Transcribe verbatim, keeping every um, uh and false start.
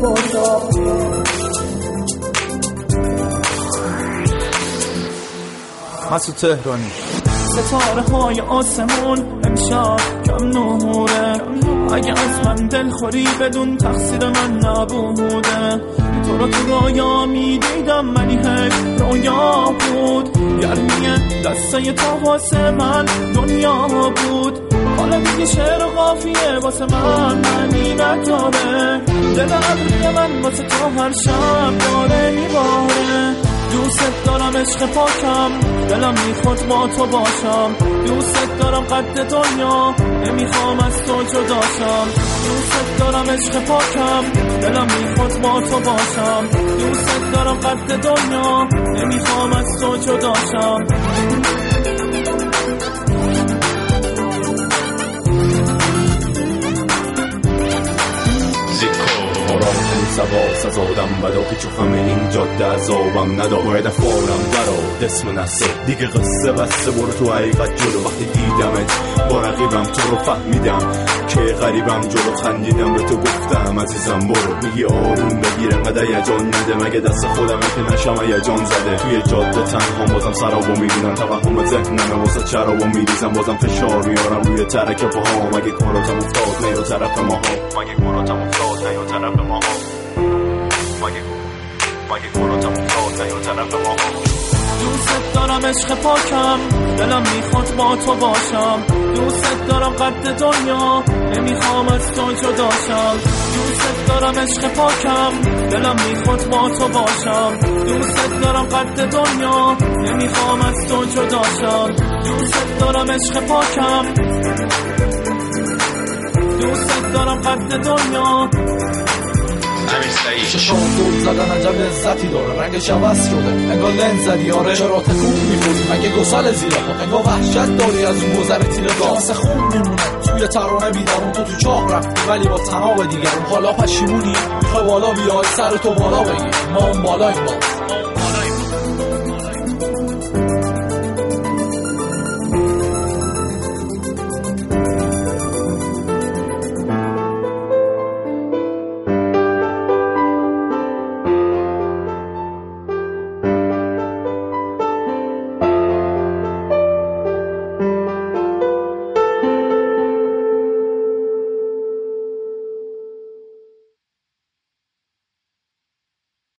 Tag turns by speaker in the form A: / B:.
A: مسعود تهرانی.
B: ستاره های آسمون امشب کم نوره، اگه از من دل خوری بدون تقصیر من نبوده. تو رو تو رویا میدیدم منی هی رویا بود، گرمی دستای تو واسه من دنیا بود. حالا دیگه شعر و قافیه واسه من معنی نداره، دل ابری من واسه تو هر شب داره میباره. دوست دارم عشق پاکم، دلم میخواد با تو باشم. دوست دارم قد دنیا، نمیخوام از تو جداشم. دوست دارم عشق پاکم، دلم میخواد با تو باشم. دوست دارم قد دنیا، نمیخوام از تو جداشم.
C: سوا سزادم بدا پیچ و خم این جاده عذابم ندا، باید افارم برا دسم نسه دیگه قصه بسته برو تو حقیقت جلو. وقتی دیدمت با رقیبم تو رو فهمیدم که غریبم، جلو خندیدم به تو گفتم عزیزم برو. میگی آروم بگیر انقدر یجان نده، مگه دست خودمه که نشم یجان زده. توی جاده تنها بازم سرابو میبینم، توهم ذهنمه واسه چرابو میریزم. بازم فشار میارم روی ترک پاها، مگه کاراتم افتاد نیو طرف ماها. مگه کاراتم افتاد نیو طرف ماها. مگه مگه کاراتم افتاد نیو طرف ماها.
B: دوست دارم عشق پاکم، دلم میخواد با تو باشم. دوست دارم قد دنیا، نمیخوام از تو جداشم. دوست دارم عشق پاکم، دلم میخواد با تو باشم. دوست دارم قد دنیا، نمیخوام از تو جداشم. دوست دارم عشق پاکم، دوست دارم قد دنیا.
A: شام دور زدن عجب لذتی داره، رنگش عوض شده انگار لنز زدی. آره چرا تکون می‌خوری مگه گسل زیر پا، انگار وحشت داری از اون گذر تیره دار. واسه خون میمونه توی ترانه بیدارون، تو تو چاه رفتی ولی با تنها دیگرون. حالا پشیمونی میخوای بالا بیای سر تو بالا بگی، ما اون بالاییم باز